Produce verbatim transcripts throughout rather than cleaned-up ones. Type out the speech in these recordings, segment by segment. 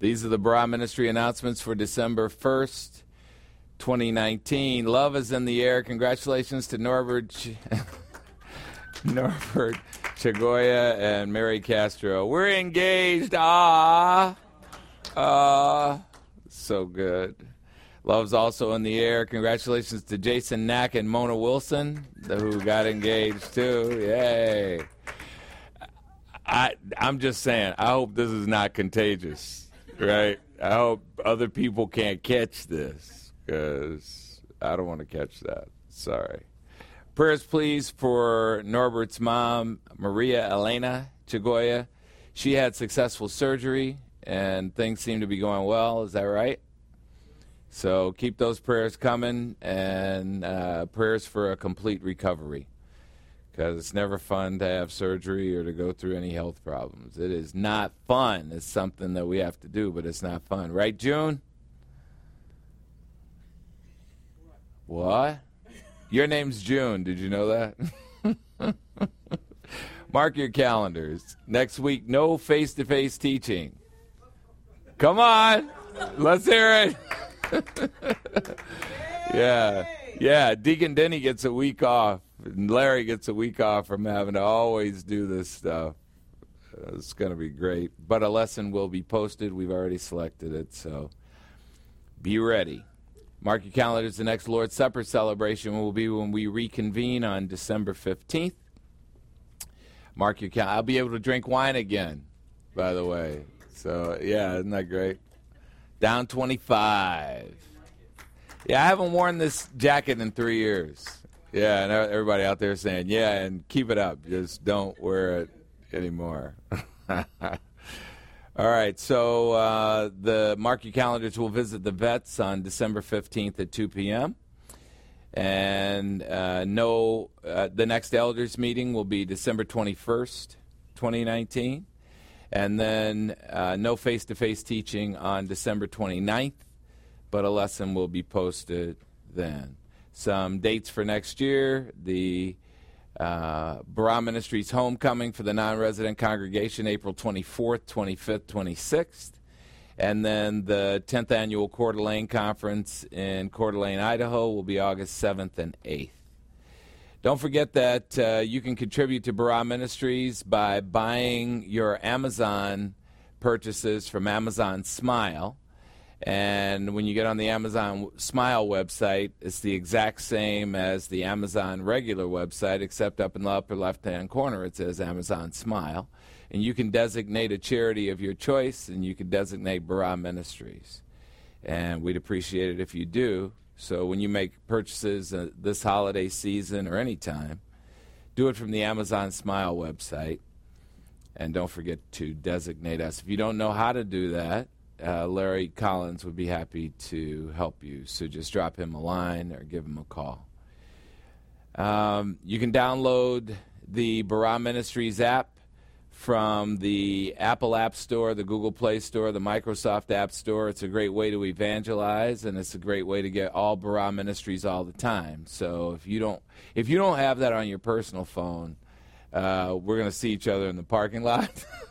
These are the Barah Ministry announcements for December first, twenty nineteen. Love is in the air. Congratulations to Norbert, Ch- Norbert Chagoya and Mary Castro. We're engaged. Ah, ah, so good. Love's also in the air. Congratulations to Jason Knack and Mona Wilson, who got engaged too. Yay. I, I'm just saying, I hope this is not contagious, right? I hope other people can't catch this, because I don't want to catch that. Sorry. Prayers, please, for Norbert's mom, Maria Elena Chagoya. She had successful surgery, and things seem to be going well. Is that right? So keep those prayers coming, and uh, prayers for a complete recovery, because it's never fun to have surgery or to go through any health problems. It is not fun. It's something that we have to do, but it's not fun. Right, June? What? Your name's June. Did you know that? Mark your calendars. Next week, no face-to-face teaching. Come on. Let's hear it. yeah, yeah. Deacon Denny gets a week off, and Larry gets a week off from having to always do this stuff. Uh, it's going to be great. But a lesson will be posted. We've already selected it, so be ready. Mark your calendars. The next Lord's Supper celebration will be when we reconvene on December fifteenth. Mark your calendar. I'll be able to drink wine again, by the way. So, yeah, isn't that great? Down twenty-five. Yeah, I haven't worn this jacket in three years. Yeah, and everybody out there saying, yeah, and keep it up. Just don't wear it anymore. All right, so uh, the mark your calendars will visit the vets on December fifteenth at two p.m. And uh, no, uh, the next elders meeting will be December twenty-first, twenty nineteen. And then uh, no face-to-face teaching on December twenty-ninth, but a lesson will be posted then. Some dates for next year: the uh, Barah Ministries Homecoming for the non-resident congregation, April twenty-fourth, twenty-fifth, twenty-sixth. And then the tenth Annual Coeur d'Alene Conference in Coeur d'Alene, Idaho will be August seventh and eighth. Don't forget that uh, you can contribute to Barah Ministries by buying your Amazon purchases from Amazon Smile. And when you get on the Amazon Smile website, it's the exact same as the Amazon regular website, except up in the upper left-hand corner it says Amazon Smile. And you can designate a charity of your choice, and you can designate Barah Ministries. And we'd appreciate it if you do. So when you make purchases uh, this holiday season or any time, do it from the Amazon Smile website. And don't forget to designate us. If you don't know how to do that, uh, Larry Collins would be happy to help you. So just drop him a line or give him a call. Um, you can download the Barah Ministries app from the Apple App Store, the Google Play Store, the Microsoft App Store. It's a great way to evangelize, and it's a great way to get all Barah Ministries all the time. So if you don't if you don't have that on your personal phone, uh, we're going to see each other in the parking lot.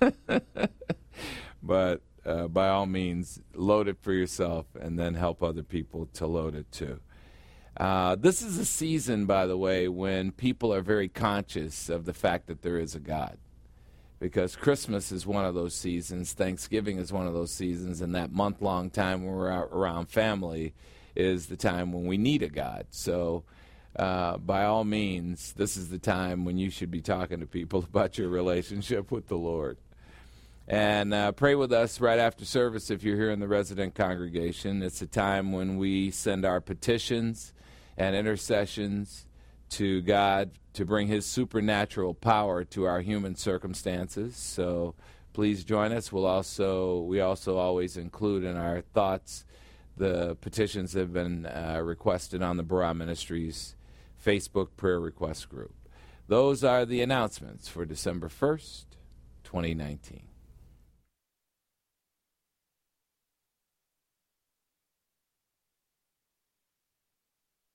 But uh, by all means, load it for yourself and then help other people to load it too. Uh, this is a season, by the way, when people are very conscious of the fact that there is a God. Because Christmas is one of those seasons, Thanksgiving is one of those seasons, and that month-long time when we're out around family is the time when we need a God. So uh, by all means, this is the time when you should be talking to people about your relationship with the Lord. And uh, pray with us right after service if you're here in the resident congregation. It's a time when we send our petitions and intercessions to God to bring his supernatural power to our human circumstances. So please join us. We'll also we also always include in our thoughts the petitions that have been uh, requested on the Barah Ministries Facebook prayer request group. Those are the announcements for December first, twenty nineteen.